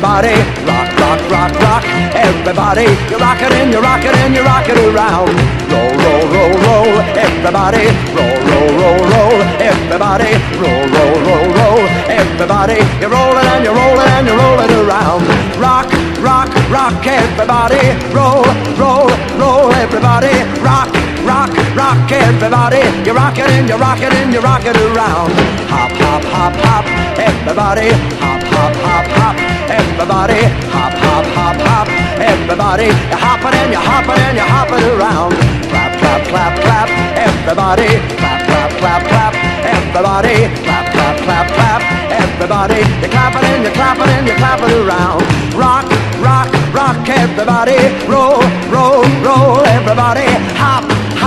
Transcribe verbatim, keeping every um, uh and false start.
Everybody rock, rock, rock, rock. Everybody, you rock it and you rock it and you rock it around. Roll, roll, roll, roll. Everybody roll, roll, roll, roll. Everybody roll, roll, roll, roll. Everybody, you roll it and you roll it and you roll it around. Rock, rock, rock. Everybody roll, roll, roll. Everybody rock, rock, rock. Everybody, you rock it and you rock it and you rock it around. Hop, hop, hop, hop. Everybody hop, hop, hop, hop. Everybody hop, hop, hop, hop. Everybody, you're hopping and you're hopping and you're hopping around. Clap, clap, clap, clap. Everybody clap, clap, clap, clap. Everybody clap, clap, clap, clap. Everybody, you're clapping and you're clapping and you're clapping around. Rock, rock, rock. Everybody roll, roll, roll. Everybody hop,